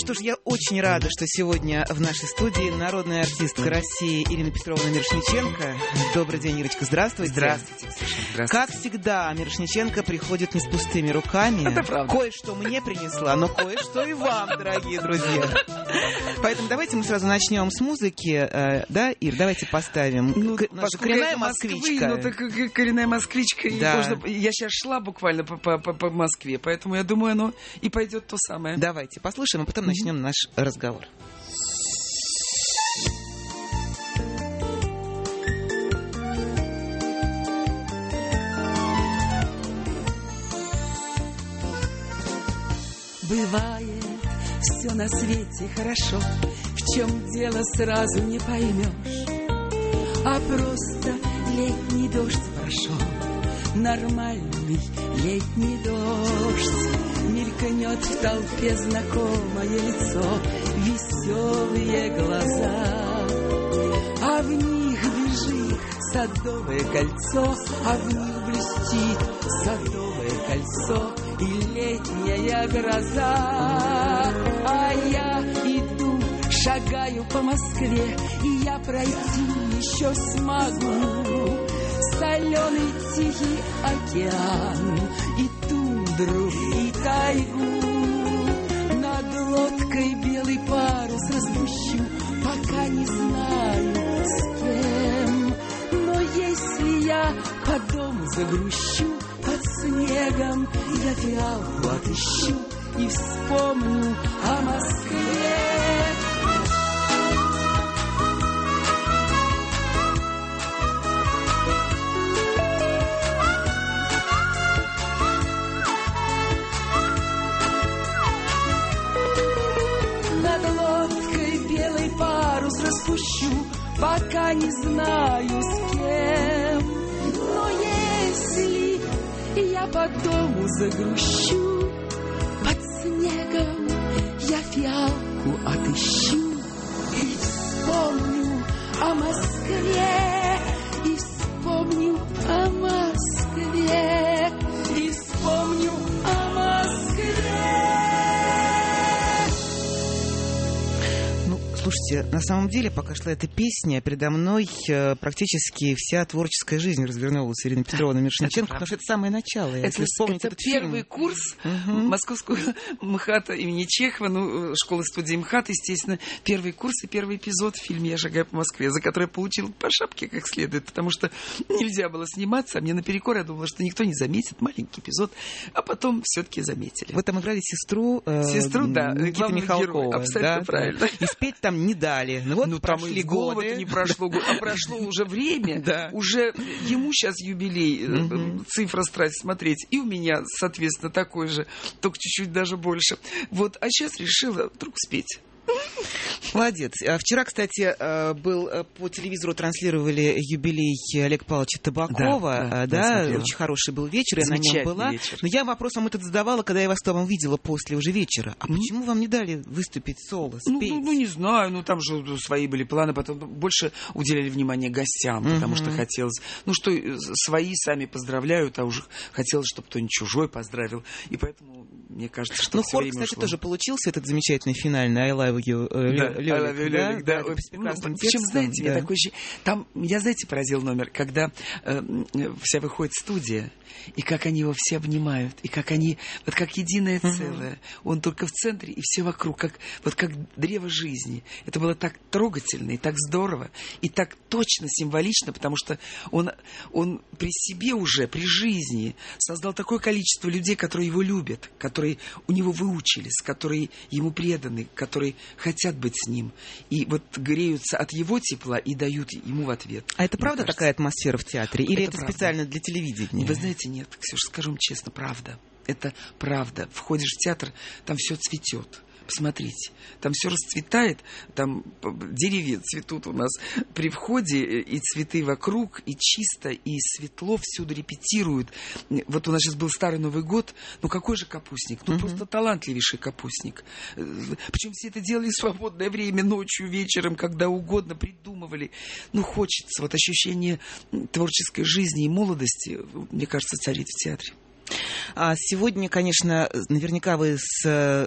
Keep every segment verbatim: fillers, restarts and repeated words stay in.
что ж, я очень рада, что сегодня в нашей студии народная артистка России Ирина Петровна Мирошниченко. Добрый день, Ирочка, здравствуйте. Здравствуйте, Ксюша. Здравствуйте. Как всегда, Мирошниченко приходит не с пустыми руками. Это правда. Кое-что мне принесла, но кое-что и вам, дорогие друзья. Поэтому давайте мы сразу начнем с музыки. Да, Ир, давайте поставим. Ну, наша коренная москвичка. Ну, так коренная москвичка. Да. Можно... Я сейчас шла буквально по, по, по Москве, поэтому я думаю, оно и пойдет то самое. Давайте послушаем, а потом начнем наш разговор. Бывает, все на свете хорошо, в чем дело сразу не поймешь, а просто летний дождь прошел, нормальный летний дождь. Мелькнет в толпе знакомое лицо, веселые глаза, а в них бежит садовое кольцо, а в них блестит садовое кольцо и летняя гроза. А я иду, шагаю по Москве, и я пройти еще смогу соленый тихий океан и тундру, и тайгу. Над лодкой белый парус распущу, пока не знаю с кем. Но если я по дому загрущу, под снегом я фиалку отыщу и вспомню о Москве. Распущу, пока не знаю с кем. Но если я по дому загрущу, под снегом я фиалку отыщу и вспомню о Москве, и вспомню о Москве, и вспомню о Москве. Слушайте, на самом деле, пока шла эта песня, передо мной э, практически вся творческая жизнь развернулась Ирины Петровны Мирошниченко, потому что это самое начало. Это, если вспомнить это этот первый фильм. курс угу. Московского МХАТа имени Чехова, ну, школы-студии МХАТ, естественно, первый курс и первый эпизод в фильме «Я шагаю по Москве», за который я получила по шапке как следует, потому что нельзя было сниматься, а мне наперекор, я думала, что никто не заметит, маленький эпизод, а потом все-таки заметили. Вы там играли сестру, э, сестру, да, Никиты Михалкова. Абсолютно да, правильно. Да. И спеть там не дали. Ну вот ну, прошли там годы. не прошло, а прошло уже время, да. уже ему сейчас юбилей, угу. цифра страсть смотреть, и у меня, соответственно, такой же, только чуть-чуть даже больше. Вот, а сейчас решила вдруг спеть. Молодец. Вчера, кстати, был по телевизору транслировали юбилей Олега Павловича Табакова. Да, да, да, очень хороший был вечер, я на нем была. Вечер. Но я вопрос вам этот задавала, когда я вас там видела после уже вечера. А mm-hmm. почему вам не дали выступить соло, спеть? Ну, ну, ну, не знаю, ну там же свои были планы, потом больше уделяли внимание гостям, mm-hmm. потому что хотелось... Ну, что свои сами поздравляют, а уже хотелось, чтобы кто-нибудь чужой поздравил. И поэтому, мне кажется, что ну, все хор, время кстати, ушло. тоже получился, этот замечательный финальный «I love you», да, Лёлик, I love you, да? Лёлик, да. да, ну, причем, знаете, да. мне такой же... Там, я, знаете, поразил номер, когда э, вся выходит студия, и как они его все обнимают, и как они, вот как единое целое. Uh-huh. Он только в центре, и все вокруг, как, вот как древо жизни. Это было так трогательно, и так здорово, и так точно, символично, потому что он, он при себе уже, при жизни создал такое количество людей, которые его любят, которые у него выучились, которые ему преданы, которые хотят быть с ним. И вот греются от его тепла и дают ему в ответ. А это правда кажется. Такая атмосфера в театре? Или это, это специально для телевидения? Вы знаете, нет, Ксюша, скажу вам честно, правда. Это правда. Входишь в театр, там все цветет. Посмотрите, там все расцветает, там деревья цветут у нас при входе, и цветы вокруг, и чисто, и светло, всюду репетируют. Вот у нас сейчас был Старый Новый год, ну какой же капустник, ну uh-huh. просто талантливейший капустник. Причем все это делали в свободное время, ночью, вечером, когда угодно придумывали. Ну хочется, вот ощущение творческой жизни и молодости, мне кажется, царит в театре. А сегодня, конечно, наверняка вы с,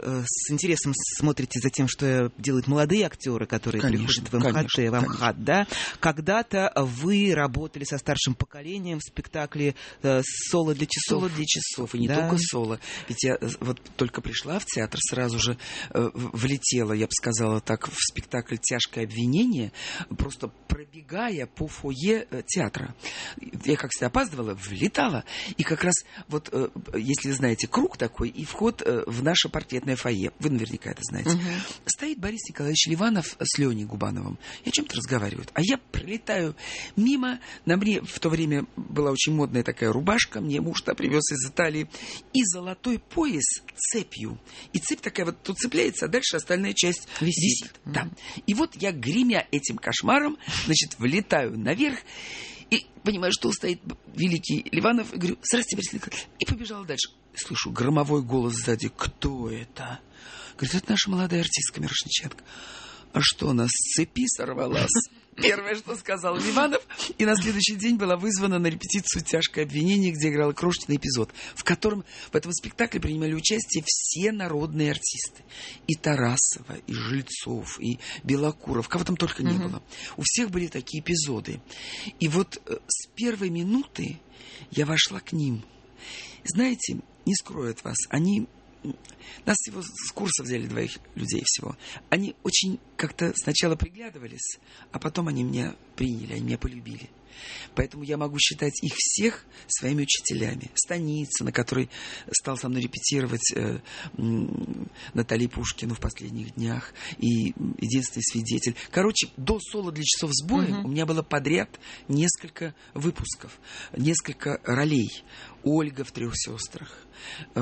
с интересом смотрите за тем, что делают молодые актеры, которые конечно, приходят в МХАТ, конечно, в МХАТ, да? Когда-то вы работали со старшим поколением в спектакле «Соло для часов». «Соло для часов», и не да? только соло. Ведь я вот только пришла в театр, сразу же э, влетела, я бы сказала так, в спектакль «Тяжкое обвинение», просто пробегая по фойе театра. Я, как всегда, опаздывала, влетала, и как раз вот, э, если знаете, круг такой, и вход э, в наше портретное фойе, вы наверняка это знаете, угу. стоит Борис Николаевич Ливанов с Леней Губановым, и о чем-то разговаривают. А я пролетаю мимо, на мне в то время была очень модная такая рубашка, мне муж-то привез из Италии, и золотой пояс цепью. И цепь такая вот тут цепляется, а дальше остальная часть висит. висит. Mm-hmm. Да. И вот я, гремя этим кошмаром, значит, влетаю наверх, и понимаю, что стоит великий Ливанов, и говорю: «Здравствуйте, Борис Николаевич». И побежала дальше. Слышу громовой голос сзади: «Кто это?» Говорит: «Это наша молодая артистка Мирошниченко». «А что, она с цепи сорвалась?» Первое, что сказал Ливанов. И на следующий день была вызвана на репетицию «Тяжкое обвинение», где играла крошечный эпизод, в котором в этом спектакле принимали участие все народные артисты. И Тарасова, и Жильцов, и Белокуров, кого там только не mm-hmm. было. У всех были такие эпизоды. И вот с первой минуты я вошла к ним. Знаете, не скрою от вас, они... Нас всего с курса взяли двоих людей всего. Они очень как-то сначала приглядывались, а потом они меня приняли, они меня полюбили. Поэтому я могу считать их всех своими учителями. Станица, на которой стал со мной репетировать э, м, Натали Пушкину в последних днях, и «Единственный свидетель». Короче, до «Соло для часов с боем» uh-huh. у меня было подряд несколько выпусков, несколько ролей. Ольга в «Трех сестрах», э,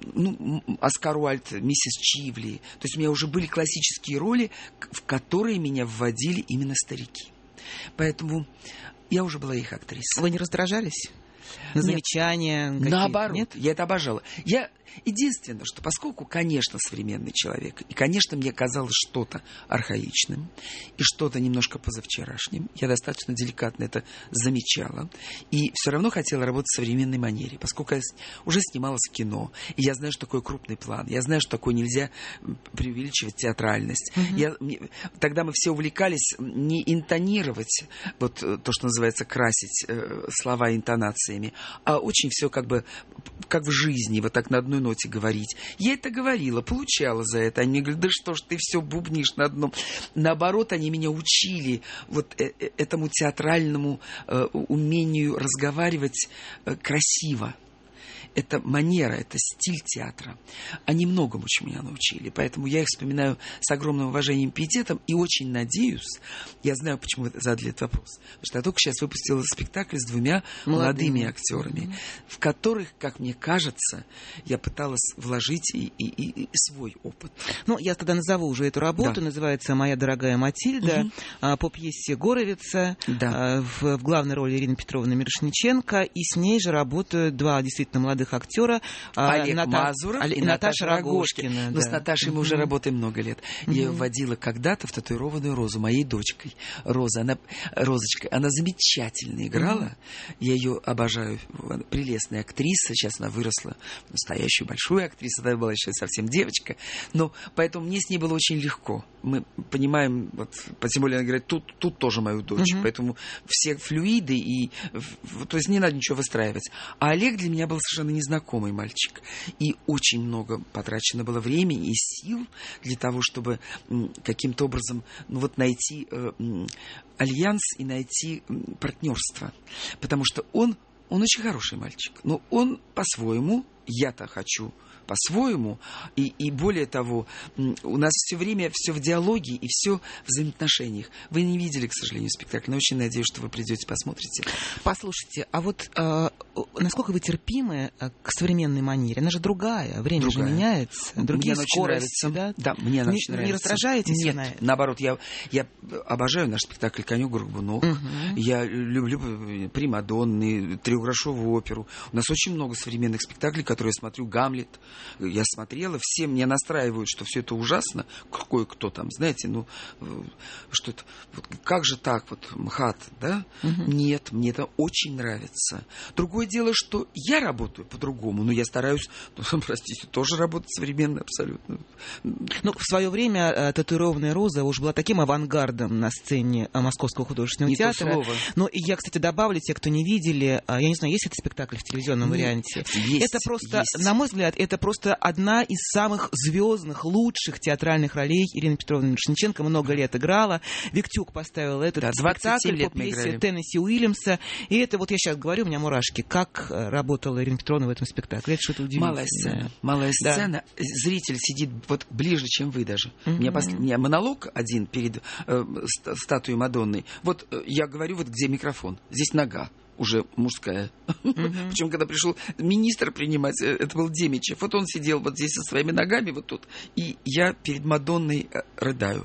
ну, Оскар Уальд, миссис Чивли. То есть у меня уже были классические роли, в которые меня вводили именно старики. Поэтому я уже была их актрисой. Вы не раздражались? На замечания? Нет, наоборот, нет? Я это обожала. Я единственное, что поскольку, конечно, современный человек, и, конечно, мне казалось что-то архаичным и что-то немножко позавчерашним, я достаточно деликатно это замечала, и все равно хотела работать в современной манере, поскольку я уже снималась в кино, и я знаю, что такое крупный план, я знаю, что такое нельзя преувеличивать театральность. Mm-hmm. Я, тогда мы все увлекались не интонировать, вот то, что называется красить э, слова интонациями, а очень все как бы как в жизни, вот так на одной ноте говорить. Я это говорила, получала за это. Они мне говорят: да что ж ты все бубнишь на одном. Наоборот, они меня учили вот этому театральному э, умению разговаривать э, красиво. Это манера, это стиль театра. Они многому чему меня научили. Поэтому я их вспоминаю с огромным уважением и пиететом. И очень надеюсь, я знаю, почему вы задали этот вопрос, потому что я только сейчас выпустила спектакль с двумя молодыми, молодыми актерами, mm-hmm. в которых, как мне кажется, я пыталась вложить и, и, и, и свой опыт. Ну, я тогда назову уже эту работу. Да. Называется «Моя дорогая Матильда», mm-hmm. по пьесе Горовица. Да. В, в главной роли Ирина Петровна Мирошниченко. И с ней же работают два действительно молодых актера, Олег Ната... Мазуров и, и Наташа Рогожкина. Рогожкина. Но да. с Наташей мы уже работаем много лет. Mm-hmm. Я ее вводила когда-то в татуированную Розу, моей дочкой. Роза, она, Розочка, она замечательно играла. Mm-hmm. Я ее обожаю. Прелестная актриса. Сейчас она выросла в настоящую большую актрису. Тогда была еще совсем девочка. Но поэтому мне с ней было очень легко. Мы понимаем, вот, тем более она говорит, тут, тут тоже мою дочь. Mm-hmm. Поэтому все флюиды, и, то есть не надо ничего выстраивать. А Олег для меня был совершенно незнакомый мальчик. И очень много потрачено было времени и сил для того, чтобы м, каким-то образом ну, вот найти э, м, альянс и найти м, партнерство. Потому что он, он очень хороший мальчик. Но он по-своему, я-то хочу по-своему, и, и более того, у нас все время все в диалоге и все в взаимоотношениях. Вы не видели, к сожалению, спектакль, но очень надеюсь, что вы придете, посмотрите. Послушайте, а вот э, насколько вы терпимы к современной манере? Она же другая, время другая. же меняется, другие мне скорости, да? Да, мне она не, очень не нравится. Не раздражаетесь? Нет, на наоборот, я, я обожаю наш спектакль «Конек-Горбунок». Угу. Я люблю примадонны, трехгрошовую оперу. У нас очень много современных спектаклей, которые которую я смотрю, Гамлет, я смотрела, все меня настраивают, что все это ужасно, кое-кто там, знаете, ну, что-то, вот, как же так, вот, МХАТ, да? Угу. Нет, мне это очень нравится. Другое дело, что я работаю по-другому, но я стараюсь, ну, простите, тоже работать современно абсолютно. Ну, в свое время «Татуированная роза» уж была таким авангардом на сцене Московского художественного не театра. Но и я, кстати, добавлю, те, кто не видели, я не знаю, есть этот спектакль в телевизионном Нет, варианте? Есть, это просто, есть. на мой взгляд, это просто одна из самых звездных, лучших театральных ролей. Ирина Петровна Мирошниченко много лет играла. Виктюк поставил этот да, спектакль по пьесе Теннесси Уильямса. И это вот я сейчас говорю, у меня мурашки. Как работала Ирина Петровна в этом спектакле? Это что-то удивительное. Малая сцена. Малая да. сцена. Зритель сидит вот ближе, чем вы даже. Mm-hmm. У, меня пос... у меня монолог один перед э, статуей Мадонны. Вот э, я говорю, вот где микрофон. Здесь нога. Уже мужская. Mm-hmm. Причем, когда пришел министр принимать, это был Демичев, вот он сидел вот здесь со своими ногами, вот тут, и я перед Мадонной рыдаю.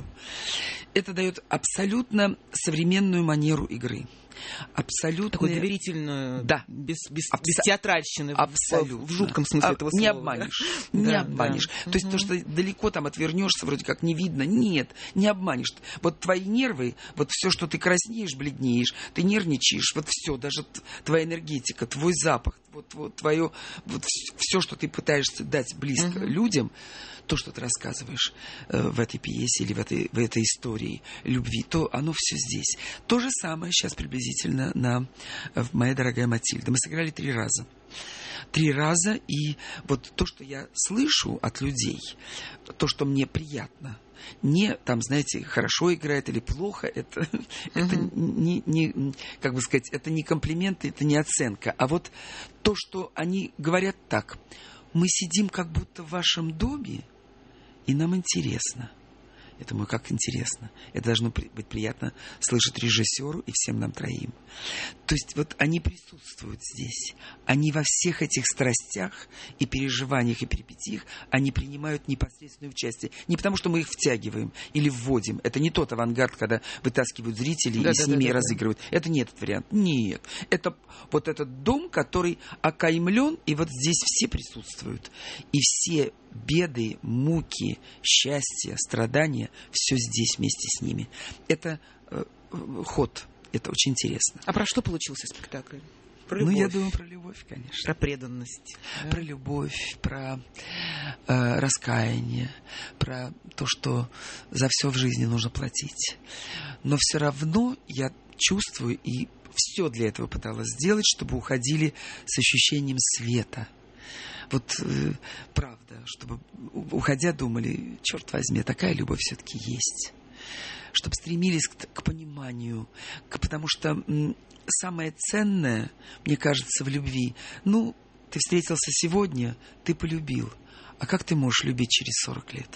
Это дает абсолютно современную манеру игры. Абсолютно. Такую доверительную, да. без, без, Абс... без театральщины, абсолютно. В, в жутком смысле а, этого слова. Не обманешь. Да? Не да, обманешь. Да. То есть угу. то, что далеко там отвернешься, вроде как не видно. Нет, не обманешь. Вот твои нервы, вот все, что ты краснеешь, бледнеешь, ты нервничаешь, вот все, даже твоя энергетика, твой запах, вот, вот твое, вот все, что ты пытаешься дать близко угу. людям, то, что ты рассказываешь э, в этой пьесе или в этой, в этой истории любви, то оно все здесь. То же самое сейчас приблизительно на «Моя дорогая Матильда». Мы сыграли три раза. Три раза, и вот то, что я слышу от людей, то, что мне приятно, не там, знаете, хорошо играет или плохо, это, uh-huh. это не, не, как бы сказать, это не комплименты, это не оценка, а вот то, что они говорят так: мы сидим как будто в вашем доме, и нам интересно. Я думаю, как интересно. Это должно быть приятно слышать режиссеру и всем нам троим. То есть вот они присутствуют здесь. Они во всех этих страстях и переживаниях и перипетиях, они принимают непосредственное участие. Не потому, что мы их втягиваем или вводим. Это не тот авангард, когда вытаскивают зрителей да, и да, с ними да, разыгрывают. Да. Это не этот вариант. Нет. Это вот этот дом, который окаймлен, и вот здесь все присутствуют. И все беды, муки, счастье, страдания, все здесь вместе с ними. Это э, ход, это очень интересно. А про что получился спектакль? Про любовь. Ну, я думаю, про любовь, конечно. Про преданность. Да? Про любовь, про э, раскаяние, про то, что за все в жизни нужно платить. Но все равно я чувствую и все для этого пыталась сделать, чтобы уходили с ощущением света. Вот э, правда, чтобы, уходя, думали, черт возьми, такая любовь все-таки есть. Чтобы стремились к, к пониманию, к, потому что м, самое ценное, мне кажется, в любви, ну, ты встретился сегодня, ты полюбил. А как ты можешь любить через сорок лет?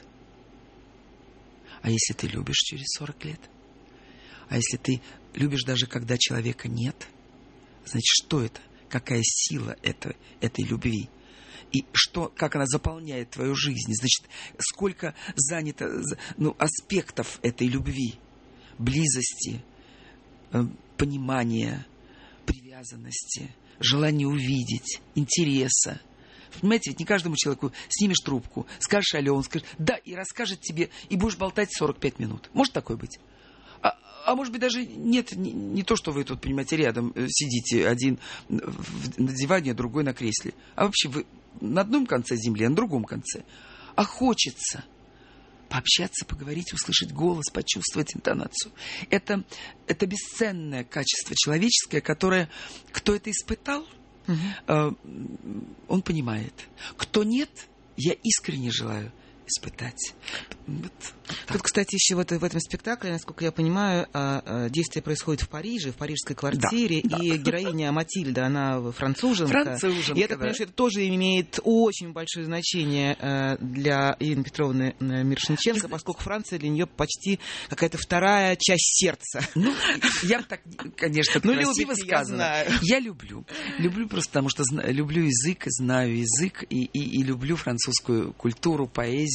А если ты любишь через сорок лет? А если ты любишь даже когда человека нет? Значит, что это? Какая сила это, этой любви? И что, как она заполняет твою жизнь? Значит, сколько занято ну, аспектов этой любви, близости, понимания, привязанности, желания увидеть, интереса. Понимаете, ведь не каждому человеку снимешь трубку, скажешь алло, он скажет да, и расскажет тебе, и будешь болтать сорок пять минут. Может такое быть? А, а может быть, даже нет, не, не то, что вы тут, понимаете, рядом сидите, один на диване, а другой на кресле. А вообще вы на одном конце земли, а на другом конце. А хочется пообщаться, поговорить, услышать голос, почувствовать интонацию. Это, это бесценное качество человеческое, которое, кто это испытал, угу. э, он понимает. Кто нет, я искренне желаю испытать. Вот. Тут, кстати, еще вот в этом спектакле, насколько я понимаю, действие происходит в Париже, в парижской квартире, да, и да. героиня Матильда, она француженка. Француженка, и я так да. понимаю, что это тоже имеет очень большое значение для Ирины Петровны Мирошниченко, поскольку Франция для нее почти какая-то вторая часть сердца. Ну, я так, конечно, ну, красиво любите, сказано. Я, я люблю. Люблю просто потому, что люблю язык, знаю язык, и, и, и люблю французскую культуру, поэзию,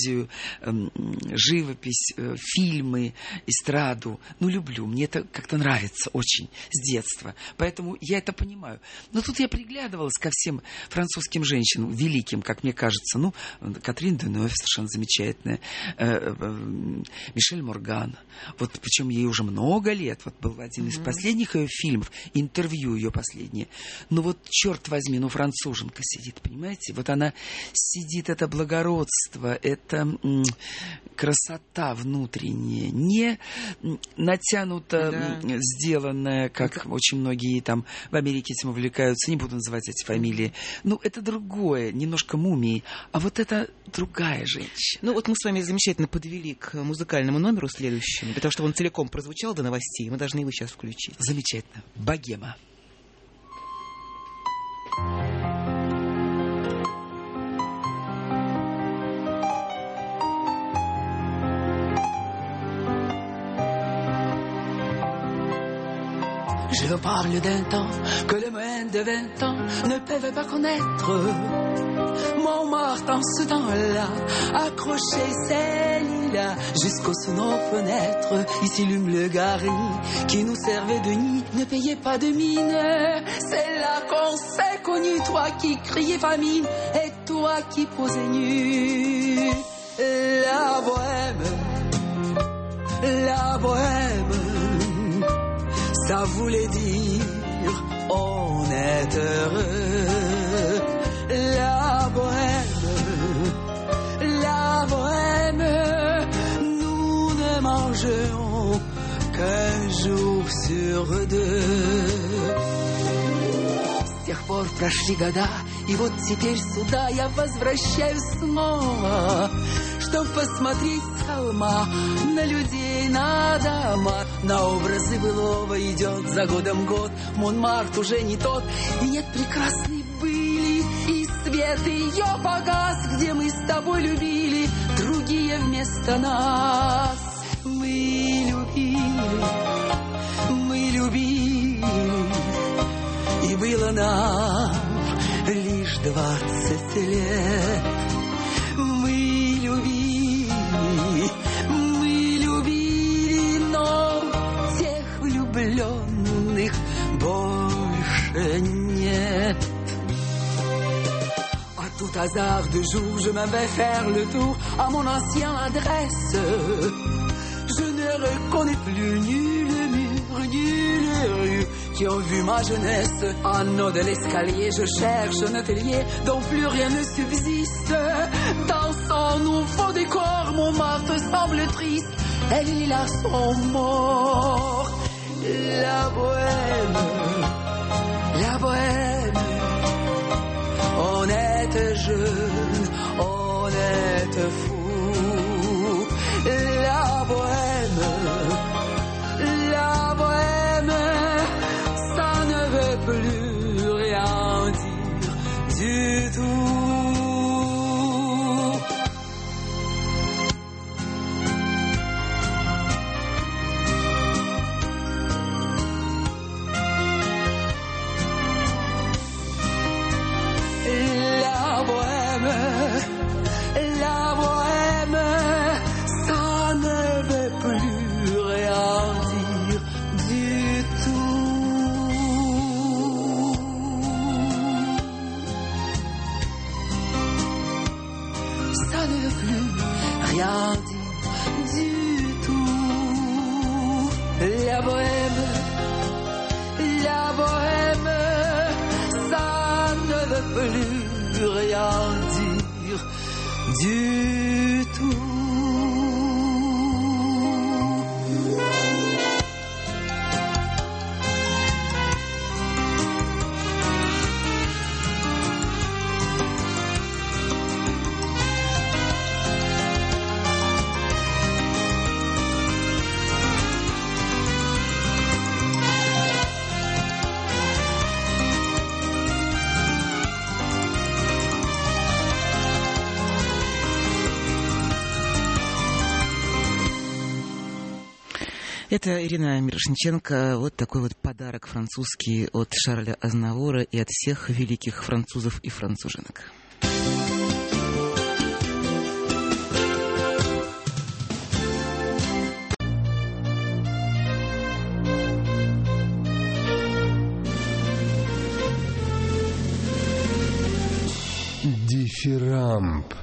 поэзию, живопись, фильмы, эстраду. Ну, люблю. Мне это как-то нравится очень с детства. Поэтому я это понимаю. Но тут я приглядывалась ко всем французским женщинам, великим, как мне кажется. Ну, Катрин Денeuve совершенно замечательная. Мишель Морган. Вот причем ей уже много лет. Вот был один из mm-hmm. последних ее фильмов, интервью ее последнее. Ну вот, черт возьми, ну француженка сидит, понимаете? Вот она сидит, это благородство, это м, красота внутренняя, не натянуто да. сделанная, как это... очень многие там в Америке этим увлекаются, не буду называть эти фамилии. Ну, это другое, немножко мумии, а вот это другая женщина. Ну, вот мы с вами замечательно подвели к музыкальному номеру следующему, для того, чтобы он целиком прозвучал до новостей, мы должны его сейчас включить. Замечательно. Богема. Je parle d'un temps que les moins de vingt ans ne peuvent pas connaître. Montmartre en ce temps-là accrochait ses lilas jusqu'aux sous nos fenêtres. Ici l'humble gari qui nous servait de nid ne payait pas de mine. C'est là qu'on s'est connu, toi qui criais famine et toi qui posais nu. La bohème, la bohème, ça voulait dire on est heureux. La bohème, la bohème, nous ne mangeons qu'un jour sur deux. С тех пор прошли года, и вот теперь сюда я возвращаюсь снова, чтоб посмотреть с холма на людей, на дома, на образы былого. Идет за годом год, Монмарт уже не тот, и нет прекрасной были, и свет ее погас, где мы с тобой любили, другие вместо нас. Мы любили, мы любили, и было нам лишь двадцать лет. Мы любили, мы любили, но тех влюбленных больше нет. À tout hasard de jour, je m'en vais faire le tour à mon ancienne adresse. Je ne reconnais plus nul mur, nulle rue qui ont vu ma jeunesse. En haut de l'escalier, je cherche un atelier dont plus rien ne subsiste. Dans son nouveau décor, Montmartre semble triste et les lilas sont morts. La bohème, la bohème, honnête jeune, honnête fou. La bohème, la bohème, ça ne veut plus rien dire du tout. La bohème, la bohème, ça ne veut plus rien dire du tout. Ça ne veut plus rien dire du tout. La bohème, la bohème, ça ne veut plus rien dire du tout. Это Ирина Мирошниченко. Вот такой вот подарок французский от Шарля Азнавура и от всех великих французов и француженок. Дифирамб.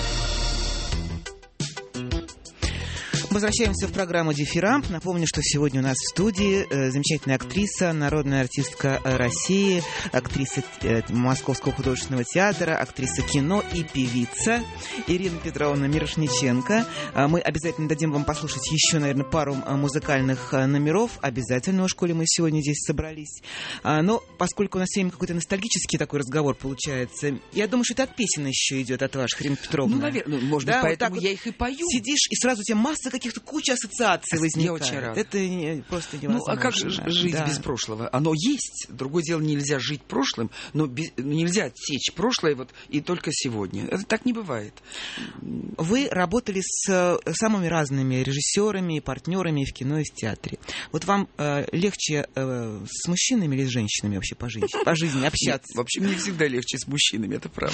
Возвращаемся в программу «Дифирамб». Напомню, что сегодня у нас в студии э, замечательная актриса, народная артистка России, актриса э, Московского художественного театра, актриса кино и певица Ирина Петровна Мирошниченко. Э, мы обязательно дадим вам послушать еще, наверное, пару э, музыкальных э, номеров. Обязательно, уж коли мы сегодня здесь собрались. Э, но поскольку у нас сегодня какой-то ностальгический такой разговор получается, я думаю, что это от песен еще идет от ваших, Ирина Петровна. Ну, наверное, может быть, да, поэтому вот я их и пою. Сидишь, и сразу у тебя масса каких-то куча ассоциаций возникает. Я очень рад. Это не, просто невозможно. Ну, а как же жить да. без прошлого? Оно есть. Другое дело, нельзя жить прошлым, но без, нельзя отсечь прошлое вот, и только сегодня. Это так не бывает. Вы работали с самыми разными режиссерами и партнерами в кино и в театре. Вот вам э, легче э, с мужчинами или с женщинами вообще по жизни, по жизни общаться? Нет, вообще мне всегда легче с мужчинами, это правда.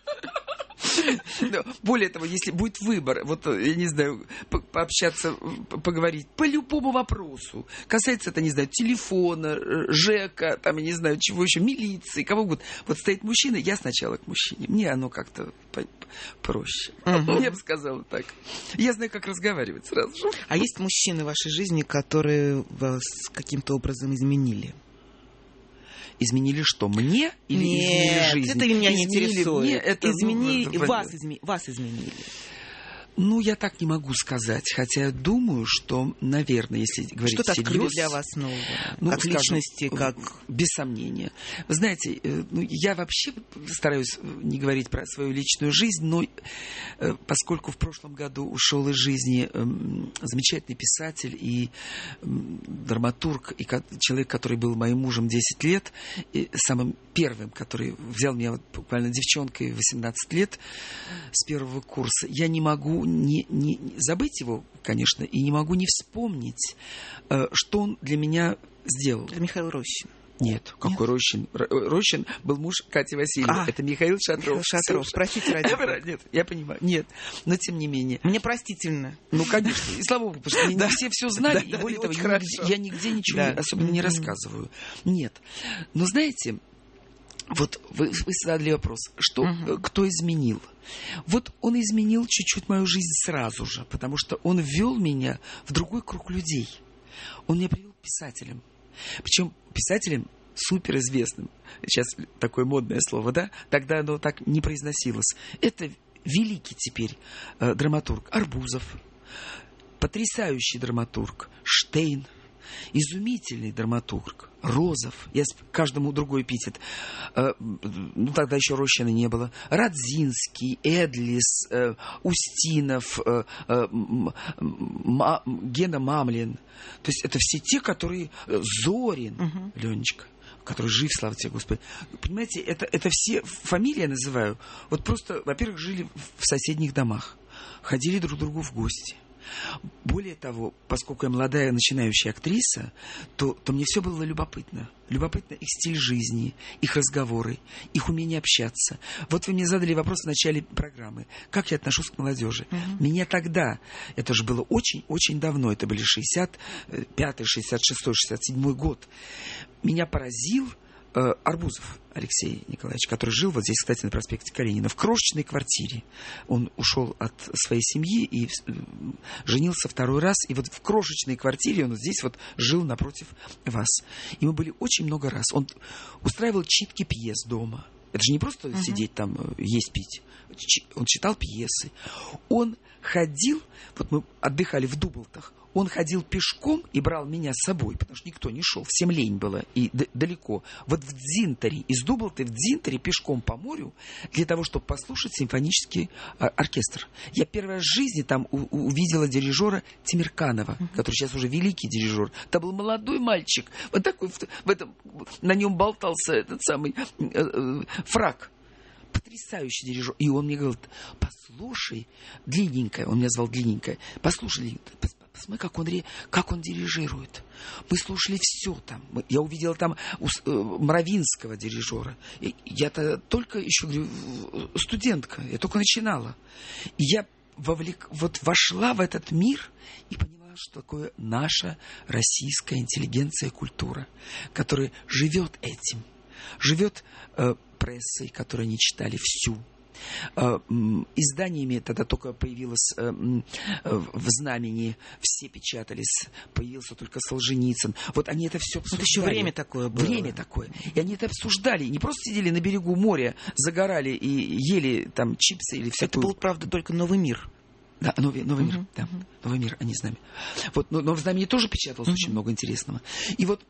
Более того, если будет выбор, вот, я не знаю, по- пообщаться, поговорить по любому вопросу, касается это, не знаю, телефона, ЖЭКа, там, я не знаю, чего еще, милиции, кого угодно. Вот стоит мужчина, я сначала к мужчине. Мне оно как-то по- проще. Uh-huh. Я бы сказала так. Я знаю, как разговаривать сразу же. А есть мужчины в вашей жизни, которые вас каким-то образом изменили? Изменили что, мне или Нет, изменили жизнь? Это меня не интересует. Мне, это, изменили, ну, вас, изме, вас изменили. Ну, я так не могу сказать, хотя я думаю, что, наверное, если говорить Что-то всерьез... открыли для вас нового, ну, как скажем, личности, как... Без сомнения. Вы знаете, ну, я вообще стараюсь не говорить про свою личную жизнь, но поскольку в прошлом году ушел из жизни замечательный писатель и драматург, и человек, который был моим мужем десять лет, и самым первым, который взял меня вот буквально девчонкой восемнадцать лет с первого курса, я не могу Не, не, не забыть его, конечно, и не могу не вспомнить, э, что он для меня сделал. Это Михаил Рощин. Нет, какой Нет? Рощин? Рощин был муж Кати Васильевой. А, это Михаил Шатров. Михаил Шатров, простите, ради Нет, я понимаю. Нет, но тем не менее. Мне простительно. Ну, конечно. И слава богу, потому что не все все знали, и более того, я нигде ничего особенно не рассказываю. Нет. Но знаете, вот вы, вы задали вопрос, что, uh-huh. кто изменил? Вот он изменил чуть-чуть мою жизнь сразу же, потому что он ввел меня в другой круг людей. Он меня привел к писателям. Причем писателям суперизвестным. Сейчас такое модное слово, да? Тогда оно так не произносилось. Это великий теперь э, драматург Арбузов, потрясающий драматург Штейн, изумительный драматург Розов, я каждому другой эпитет, э, ну тогда еще Рощина не было, Радзинский, Эдлис, э, Устинов, э, э, м, м, Гена Мамлин. То есть это все те, которые... Зорин, угу. Ленечка, который жив, слава тебе, Господи. Понимаете, это, это все фамилии я называю. Вот просто, во-первых, жили в соседних домах, ходили друг к другу в гости. Более того, поскольку я молодая начинающая актриса, то, то мне все было любопытно. Любопытно их стиль жизни, их разговоры, их умение общаться. Вот вы мне задали вопрос в начале программы. Как я отношусь к молодежи? Uh-huh. Меня тогда, это же было очень-очень давно, это были шестьдесят пятый, шестьдесят шестой, шестьдесят седьмой год. Меня поразил Арбузов Алексей Николаевич, который жил вот здесь, кстати, на проспекте Калинина, в крошечной квартире. Он ушел от своей семьи и женился второй раз. И вот в крошечной квартире он здесь вот жил напротив вас. И мы были очень много раз. Он устраивал читки пьес дома. Это же не просто uh-huh. сидеть там, есть, пить. Он читал пьесы. Он ходил, вот мы отдыхали в Дублтах, он ходил пешком и брал меня с собой, потому что никто не шел, всем лень было и д- далеко. Вот в Дзинтере, из Дублты в Дзинтере пешком по морю для того, чтобы послушать симфонический а, оркестр. Я первый раз в жизни там у- увидела дирижера Тимирканова, uh-huh. который сейчас уже великий дирижер. Это был молодой мальчик, вот такой, в, в этом, на нем болтался этот самый э, э, фрак. Потрясающий дирижер. И он мне говорит, послушай, длинненькая, он меня звал длинненькая, послушай, посмотри, как он, как он дирижирует. Мы слушали все там. Я увидела там у, э, Мравинского дирижера. И я-то только еще, говорю, студентка, я только начинала. И я вовлек, вот вошла в этот мир и поняла, что такое наша российская интеллигенция и культура, которая живет этим. Живет э, прессой, которую они читали всю. э, изданиями, тогда только появилось э, э, в «Знамени», все печатались, появился только Солженицын. Вот они это все обсуждали. Это еще время такое было. Время такое. И они это обсуждали. Не просто сидели на берегу моря, загорали и ели там чипсы или всякую... Это был, правда, только «Новый мир». Да, «Новый, новый uh-huh. мир». Да, «Новый мир», они с нами. Вот, но, но в «Знамени» тоже печаталось uh-huh. очень много интересного. И вот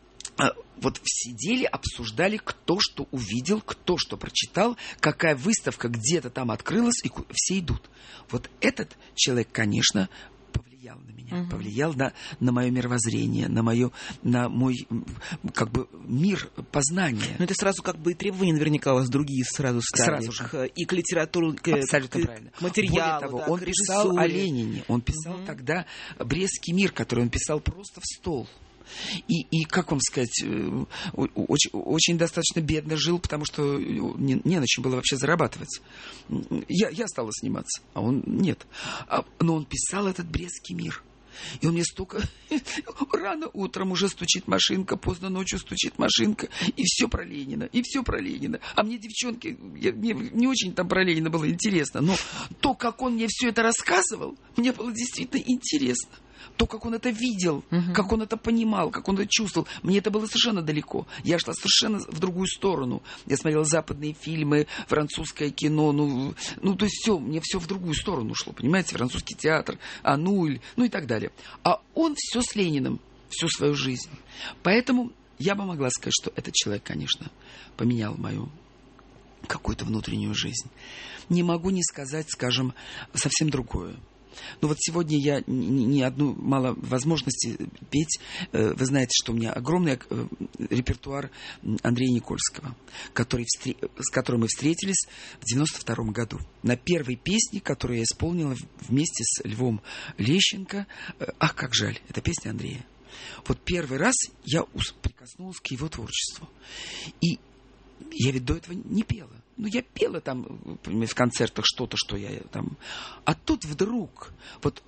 Вот сидели, обсуждали, кто что увидел, кто что прочитал, какая выставка где-то там открылась, и все идут. Вот этот человек, конечно, повлиял на меня, uh-huh. повлиял на, на мое мировоззрение, на, мое, на мой как бы мир познания. Ну, это сразу как бы и требования наверняка у вас другие сразу стали. Сразу же. К, и к литературу, к, Абсолютно к, правильно. к материалу. Более того, да, он к писал о Ленине, он писал uh-huh. тогда «Брестский мир», который он писал просто в стол. И, и, как вам сказать, очень, очень достаточно бедно жил, потому что не, не на чем было вообще зарабатывать. Я, я стала сниматься, а он нет. А, но он писал этот «Брестский мир». И он мне столько... Рано утром уже стучит машинка, поздно ночью стучит машинка, и все про Ленина, и все про Ленина. А мне, девчонки, я, мне не очень там про Ленина было интересно, но то, как он мне все это рассказывал, мне было действительно интересно. То, как он это видел, uh-huh. как он это понимал, как он это чувствовал. Мне это было совершенно далеко. Я шла совершенно в другую сторону. Я смотрела западные фильмы, французское кино. Ну, ну то есть все, мне все в другую сторону шло. Понимаете, французский театр, Ануль, ну и так далее. А он все с Лениным, всю свою жизнь. Поэтому я бы могла сказать, что этот человек, конечно, поменял мою какую-то внутреннюю жизнь. Не могу не сказать, скажем, совсем другое. Ну вот сегодня я ни одну мало возможности петь. Вы знаете, что у меня огромный репертуар Андрея Никольского, который, с которым мы встретились в девяносто втором году. На первой песне, которую я исполнила вместе с Львом Лещенко. Ах, как жаль, это песня Андрея. Вот первый раз я прикоснулась к его творчеству. И я ведь до этого не пела. Ну, я пела там в концертах что-то, что я там... А тут вдруг вот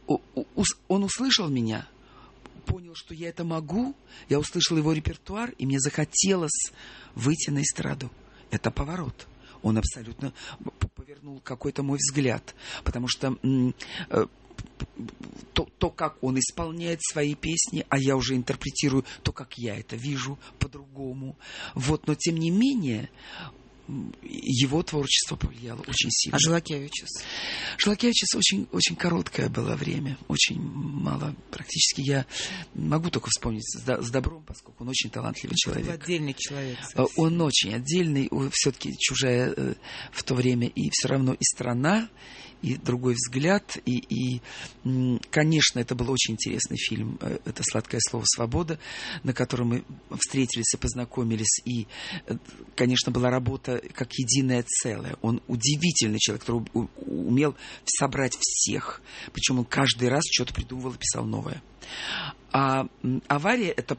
он услышал меня, понял, что я это могу, я услышал его репертуар, и мне захотелось выйти на эстраду. Это поворот. Он абсолютно повернул какой-то мой взгляд. Потому что... То, то, как он исполняет свои песни, а я уже интерпретирую то, как я это вижу, по-другому. Вот, но тем не менее, его творчество повлияло очень сильно. А Жолакевичус? Жолакевичус очень, очень короткое было время, очень мало. Практически я могу только вспомнить с добром, поскольку он очень талантливый человек. Он отдельный человек. Совсем. Он очень отдельный, все-таки чужая в то время, и все равно и страна, и другой взгляд, и, и, конечно, это был очень интересный фильм, это «Сладкое слово свобода», на котором мы встретились и познакомились, и, конечно, была работа как единое целое. Он удивительный человек, который умел собрать всех, причем он каждый раз что-то придумывал и писал новое. А «Авария» — это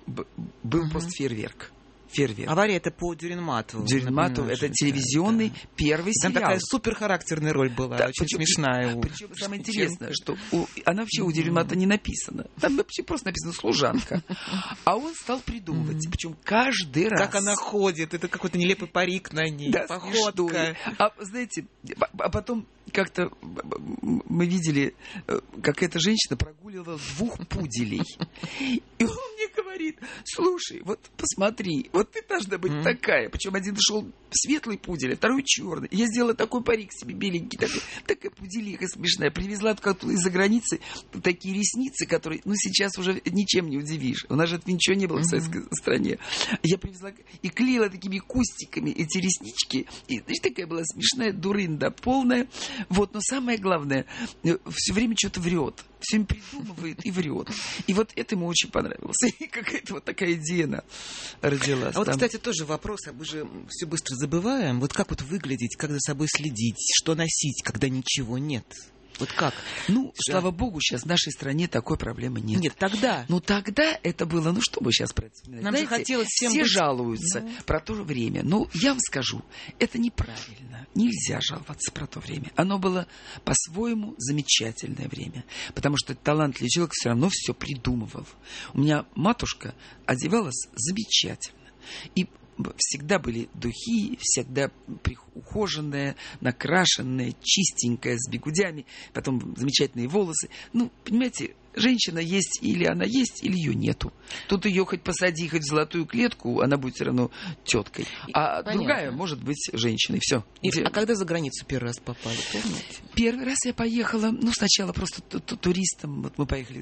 был uh-huh. просто фейерверк. Фейерверк. «Авария» — это по Дюринматову. Дюринматов — это телевизионный да. первый там сериал. Там такая суперхарактерная роль была, да, очень причем, смешная. У... Причем самое интересное, что у... она вообще у Дюринмата не написана. Там вообще просто написано «служанка». А он стал придумывать, причем каждый раз. Как она ходит, это какой-то нелепый парик на ней, да, походка. А знаете, а потом как-то мы видели, как эта женщина прогуливала двух пуделей. И он мне говорит: слушай, вот посмотри, вот ты должна быть mm-hmm. такая. Причем один шел светлый пудель, а второй черный. Я сделала такой парик себе беленький, такой, такая пуделиха смешная. Привезла как-то из-за границы такие ресницы, которые, ну, сейчас уже ничем не удивишь. У нас же этого ничего не было mm-hmm. в советской стране. Я привезла и клеила такими кустиками эти реснички. И, знаешь, такая была смешная дурында полная. Вот, но самое главное, все время что-то врет. Все время придумывает и врет. И вот это ему очень понравилось. И какая-то вот такая идея родилась. А вот, там. Кстати, тоже вопрос, а мы же все быстро забываем. Вот как вот выглядеть, как за собой следить, что носить, когда ничего нет? Вот как? Ну, да. Слава богу, сейчас в нашей стране такой проблемы нет. Нет, тогда. Ну, тогда это было, ну, что бы сейчас про это вспоминать? Нам Знаете, же хотелось всем все быть... жалуются ну... про то время. Ну, я вам скажу, это неправильно. Нельзя жаловаться про то время. Оно было по-своему замечательное время. Потому что талантливый человек все равно все придумывал. У меня матушка одевалась замечательно. И всегда были духи, всегда ухоженная, накрашенная, чистенькая, с бигудями, потом замечательные волосы. Ну, понимаете, женщина есть, или она есть, или ее нету. Тут ее хоть посади, хоть в золотую клетку, она будет все равно теткой. А Понятно. Другая может быть женщиной. Все. И, а когда за границу первый раз попали, помните? Первый раз я поехала, ну, сначала просто туристом. Вот мы поехали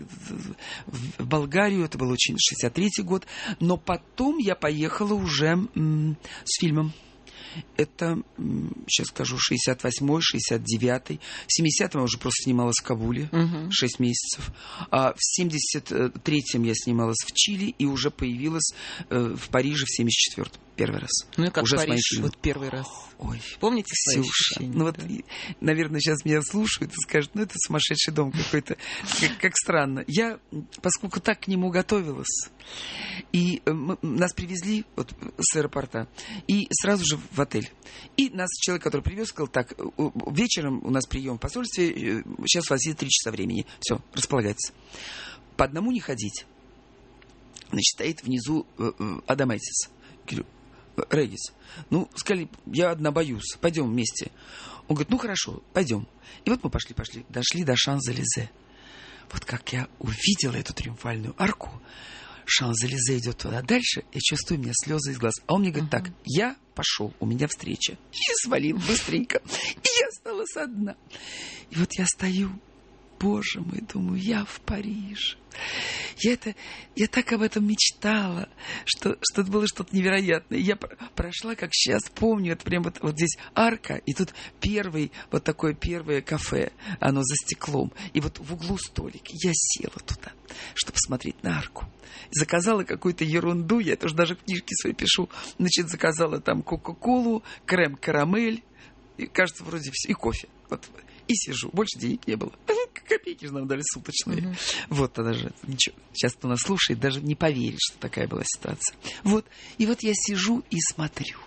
в Болгарию, это был очень шестьдесят третий год. Но потом я поехала уже м- с фильмом. Это, сейчас скажу, шестьдесят восьмой, шестьдесят девятый. В семидесятом я уже просто снималась в Кабуле, uh-huh. шесть месяцев. А в семьдесят третьем я снималась в Чили и уже появилась э, в Париже в семьдесят четвёртом. Первый раз. Ну и как уже Париж, вот первый раз. Ой, помните свои ощущения? Ну вот, и, наверное, сейчас меня слушают и скажут, ну это сумасшедший дом какой-то, как, как странно. Я, поскольку так к нему готовилась, и мы, нас привезли вот, с аэропорта, и сразу же в отель. И нас человек, который привез, сказал, так, вечером у нас прием в посольстве, сейчас у вас есть три часа времени. Все, располагайтесь. По одному не ходить. Значит, стоит внизу Адамайтис. Говорю, Регис, ну, сказали, я одна боюсь, пойдем вместе. Он говорит, ну, хорошо, пойдем. И вот мы пошли, пошли, дошли до Шан-Зализе. Вот как я увидела эту триумфальную арку, Шан-Зализе идет туда дальше, я чувствую, у меня слезы из глаз. А он мне говорит, uh-huh. так, я пошел, у меня встреча. И свалил быстренько. И я осталась одна. И вот я стою, боже мой, думаю, я в Париже. Я, это, я так об этом мечтала, что, что это было что-то невероятное. Я прошла, как сейчас помню, это прям вот, вот здесь арка, и тут первый, вот такое первое кафе, оно за стеклом, и вот в углу столик. Я села туда, чтобы посмотреть на арку. Заказала какую-то ерунду, я это уже даже в книжке своей пишу, значит, заказала там кока-колу, крем-карамель, и, кажется, вроде все, и кофе. Вот. И сижу. Больше денег не было. Копейки же нам дали суточные. Uh-huh. Вот тогда же. Ничего. Сейчас кто нас слушает, даже не поверит, что такая была ситуация. Вот. И вот я сижу и смотрю.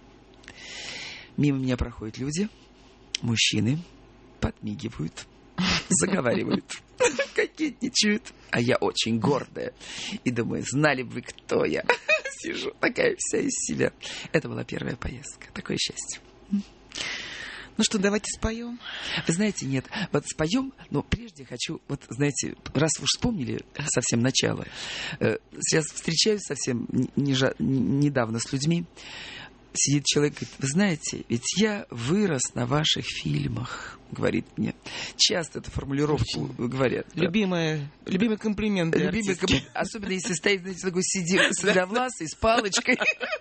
Мимо меня проходят люди, мужчины, подмигивают, заговаривают, кокетничают. А я очень гордая. И думаю, знали бы вы, кто я. Сижу такая вся из себя. Это была первая поездка. Такое счастье. Ну что, давайте споем. Вы знаете, нет, вот споем, но прежде хочу, вот знаете, раз вы уж вспомнили совсем начало, сейчас встречаюсь совсем недавно с людьми, сидит человек, говорит, вы знаете, ведь я вырос на ваших фильмах, говорит мне. Часто эту формулировку Очень говорят. Любимая, да. Любимый комплимент для Любимый комплимент, особенно если стоит, знаете, такой седовласый с палочкой.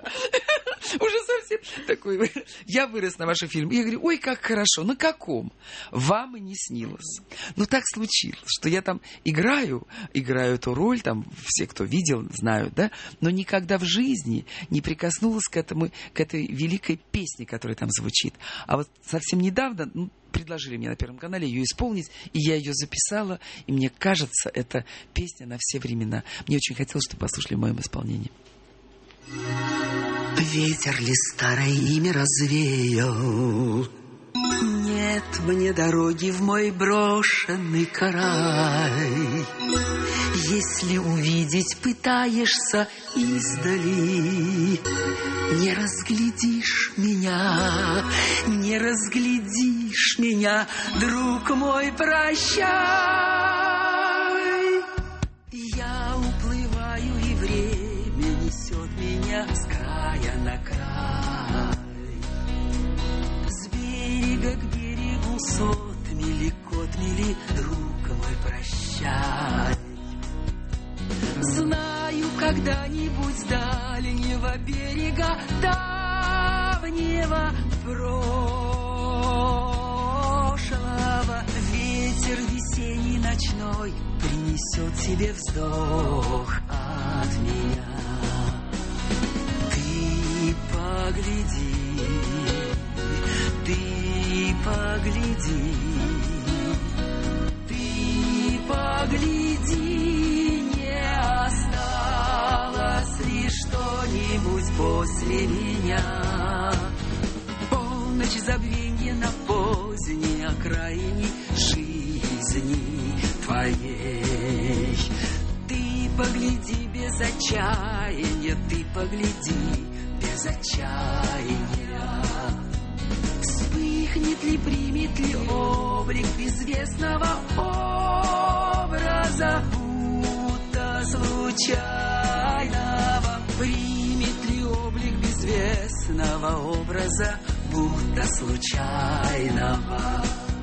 Уже совсем такой. Я вырос на вашем фильме. Я говорю, ой, как хорошо. На каком? Вам и не снилось. Но так случилось, что я там играю, играю эту роль, там все, кто видел, знают, да, но никогда в жизни не прикоснулась к этому, к этой великой песне, которая там звучит. А вот совсем недавно, ну, предложили мне на Первом канале ее исполнить, и я ее записала, и мне кажется, это песня на все времена. Мне очень хотелось, чтобы послушали в моем исполнении. Ветер ли старое имя развеял? Нет мне дороги в мой брошенный край. Если увидеть пытаешься издали, не разглядишь меня, не разглядишь меня, друг мой, прощай. Я уплываю, и время несет меня с края на край. С берега к берегу сотмели, котмели, друг мой, прощай. Знаю, когда-нибудь с дальнего берега, давнего прошлого, ветер весенний ночной принесет тебе вздох от меня. Ты погляди, ты погляди, ты погляди, не осталось ли что-нибудь после меня. Полночь забвенья на поздней окраине жизни твоей. Ты погляди без отчаяния, ты погляди, без отчаяния. Вспыхнет ли, примет ли облик безвестного образа, будто случайного? Примет ли облик безвестного образа, будто случайного?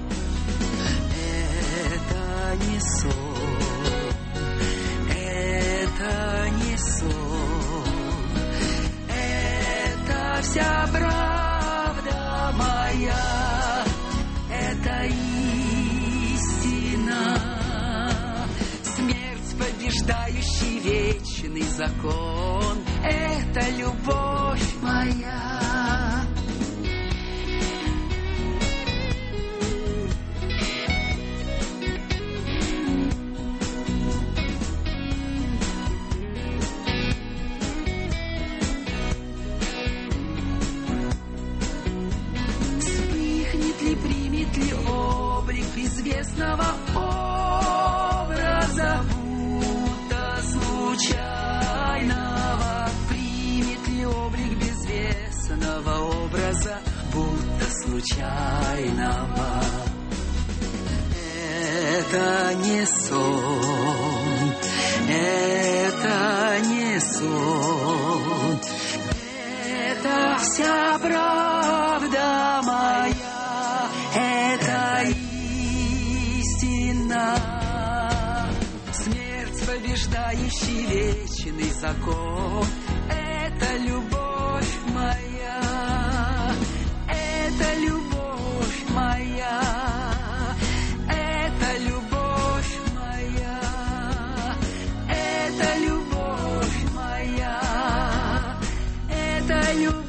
Это не сон, это не сон, это вся правда моя, это истина. Смерть, побеждающий вечный закон, это любовь моя. Примет ли облик безвестного образа, будто случайного? Примет ли облик безвестного образа, будто случайного? Это не сон, это не сон, это вся правда моя. Это истина. Смерть, побеждающий вечный закон, это любовь моя, это любовь моя, это любовь моя, это любовь моя, это любовь.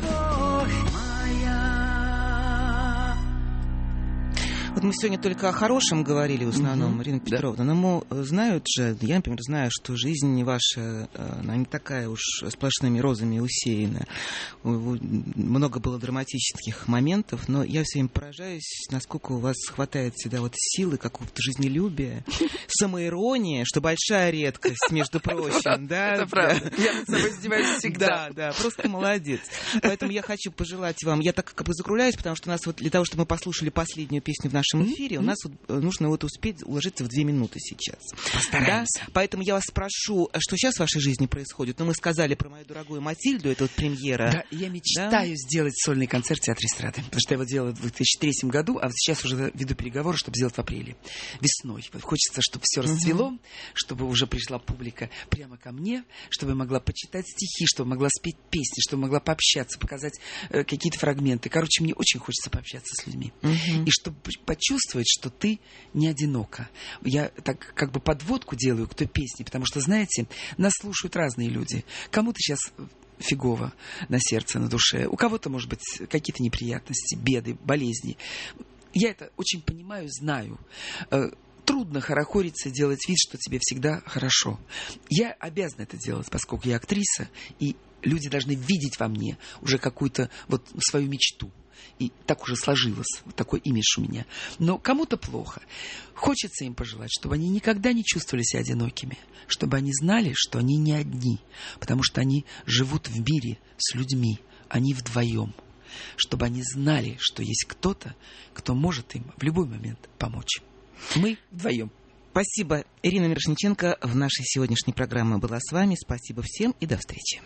Вот мы сегодня только о хорошем говорили в основном, mm-hmm. Ирина Петровна, да. Но мы знают же, я, например, знаю, что жизнь ваша, она не такая уж сплошными розами усеяна. Много было драматических моментов, но я все время поражаюсь, насколько у вас хватает всегда вот силы, какого-то жизнелюбия, самоирония, что большая редкость, между прочим. Это правда. Я над собой издеваюсь всегда. Да, да, просто молодец. Поэтому я хочу пожелать вам, я так как бы закругляюсь, потому что у нас вот для того, чтобы мы послушали последнюю песню в нашем эфире, mm-hmm. у нас вот нужно вот успеть уложиться в две минуты сейчас. Постараемся. Да? Поэтому я вас спрошу, что сейчас в вашей жизни происходит? Ну, мы сказали про мою дорогую Матильду, это вот премьера. Да, я мечтаю да? сделать сольный концерт в Театре эстрады, потому что я его делала в две тысячи третьем году, а сейчас уже веду переговоры, чтобы сделать в апреле. Весной. Вот хочется, чтобы все расцвело, mm-hmm. чтобы уже пришла публика прямо ко мне, чтобы я могла почитать стихи, чтобы могла спеть песни, чтобы могла пообщаться, показать э, какие-то фрагменты. Короче, мне очень хочется пообщаться с людьми. Mm-hmm. И чтобы почувствовать, что ты не одинока. Я так как бы подводку делаю к той песне, потому что, знаете, нас слушают разные люди. Кому-то сейчас фигово на сердце, на душе. У кого-то, может быть, какие-то неприятности, беды, болезни. Я это очень понимаю, знаю. Трудно хорохориться, делать вид, что тебе всегда хорошо. Я обязана это делать, поскольку я актриса, и люди должны видеть во мне уже какую-то вот свою мечту. И так уже сложилось, вот такой имидж у меня. Но кому-то плохо. Хочется им пожелать, чтобы они никогда не чувствовали себя одинокими, чтобы они знали, что они не одни, потому что они живут в мире с людьми, они вдвоем. Чтобы они знали, что есть кто-то, кто может им в любой момент помочь. Мы вдвоем. Спасибо. Ирина Мирошниченко в нашей сегодняшней программе была с вами. Спасибо всем и до встречи.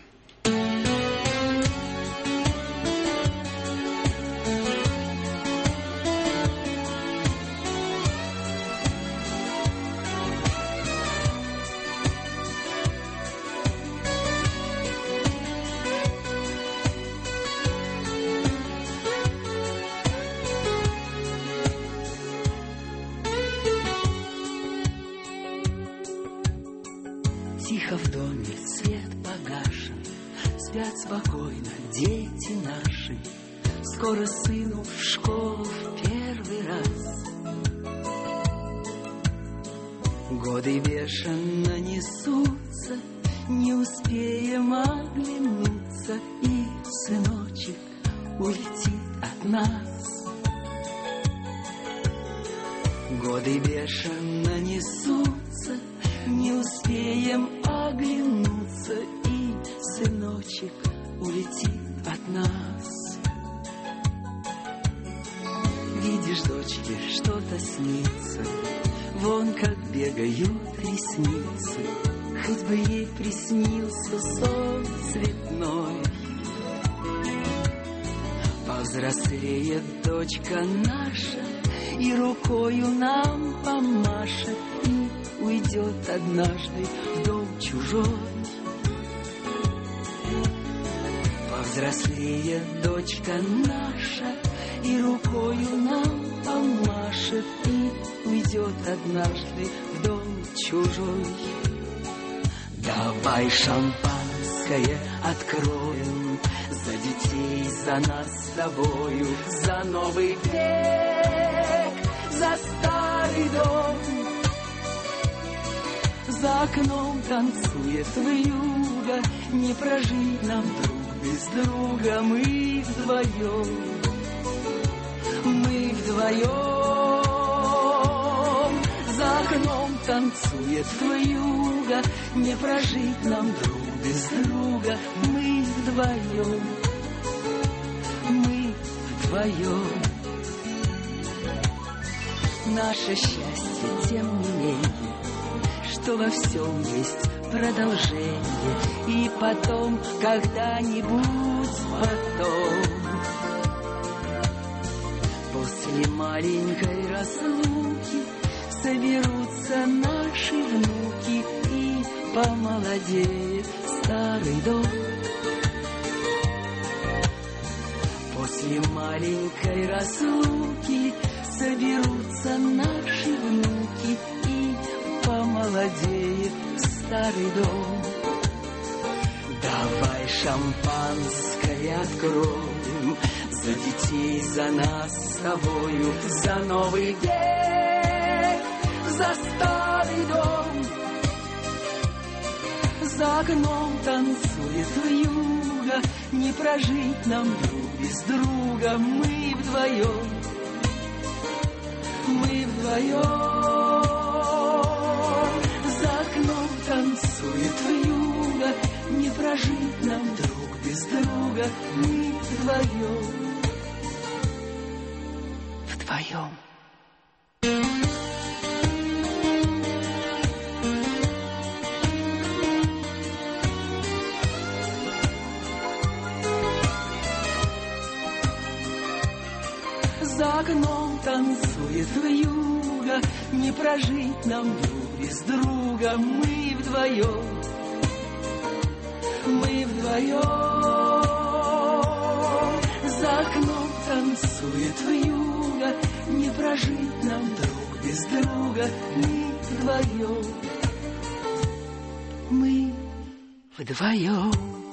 Тихо в доме, свет погашен, спят спокойно дети наши. Скоро сыну в школу в первый раз. Годы бешено несутся, не успеем оглянуться, и сыночек улетит от нас. Годы бешено несутся, не успеем оглянуться, и сыночек улетит от нас. Видишь, дочке, что-то снится, вон как бегают ресницы, хоть бы ей приснился сон цветной. Повзрослеет дочка наша и рукою нам помашет, и уйдет однажды в дом чужой. Повзрослеет дочка наша и рукою нам помашет, и уйдет однажды в дом чужой. Давай шампанское откроем за детей, за нас с тобою, за новый век, за старый дом. За окном танцует вьюга, не прожить нам друг без друга, мы вдвоем, мы вдвоем. За окном танцует вьюга, не прожить нам друг без друга, мы вдвоем, мы вдвоем. Наше счастье, тем не менее, что во всем есть продолжение, и потом, когда-нибудь потом, после маленькой разлуки, соберутся наши внуки, и помолодеет старый дом. После маленькой разлуки соберутся наши внуки, и помолодеет старый дом. Давай шампанское откроем за детей, за нас с тобою, за новый век, за старый дом. За окном танцует вьюга, не прожить нам друг без друга, мы вдвоем, мы вдвоем. За окном танцует вьюга, не прожить нам друг без друга, мы вдвоем, вдвоем. За окном танцует вьюга, не прожить нам друг без друга, мы вдвоем, мы вдвоем. За окном танцует вьюга, не прожить нам друг без друга, мы вдвоем, мы вдвоем.